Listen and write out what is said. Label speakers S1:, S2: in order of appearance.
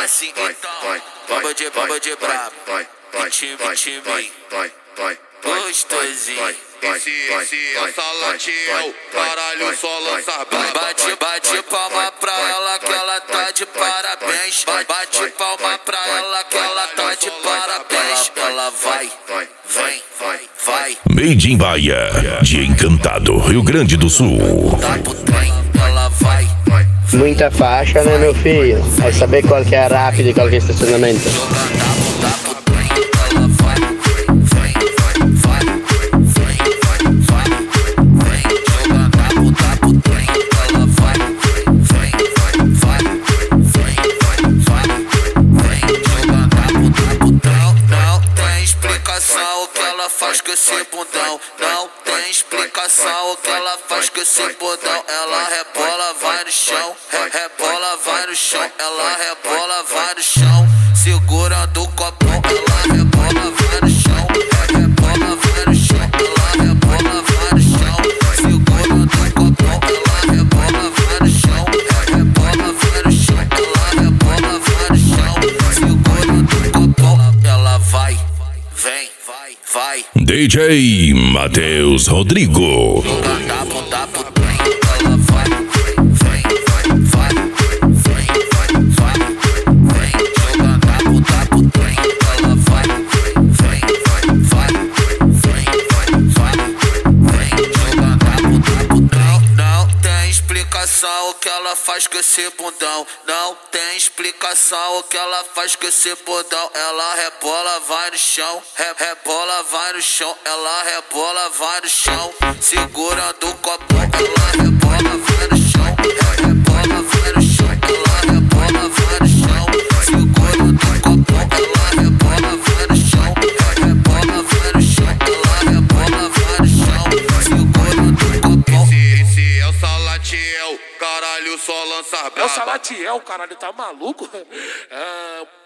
S1: assim então, bomba de brabo, time, gostosinho.
S2: Esse é o Salatiel, caralho, só lança brabo.
S1: Bate palma pra ela que ela tá de parabéns. Bate palma pra ela que ela tá de parabéns. Ela vai, vai.
S3: Made in Bahia, de Encantado, Rio Grande do Sul.
S1: Ela vai.
S4: Muita faixa, né, meu filho? Vai saber qual que é a rápida e qual que é o estacionamento.
S1: O que ela faz com esse bundão, não tem explicação. O que ela faz com esse bundão, ela rebola, vai no chão, rebola, vai no chão, ela rebola, vai no chão, segurando o copão, ela rebola, vai no chão, rebola, vai no chão, ela rebola, vai no chão, segurando o copão, ela rebola, vai no chão, rebola, vai no chão, ela rebola, vai no chão, segurando o copão, ela vai. Vem, vai.
S3: DJ Matheus Rodrigo.
S1: Jogando a bunda pro trem, ela vai. Jogando a bunda pro trem, ela vai. Jogando a bunda pro trem. Não tem explicação o que ela faz com esse bundão. Não tem explicação o que ela faz com esse bundão. Ela rebola, vai no chão, rebola, vai no chão, ela rebola, vai no chão, segurando o copão, ela rebola, vai no chão, rebola, vai no chão, ela rebola, vai no chão, segurando o copão, ela rebola, vai no chão, rebola, vai no chão, ela rebola, vai no chão, segurando o copão.
S2: Esse é o Salatiel, caralho, só lança brabo.
S5: É o Salatiel, caralho, tá maluco?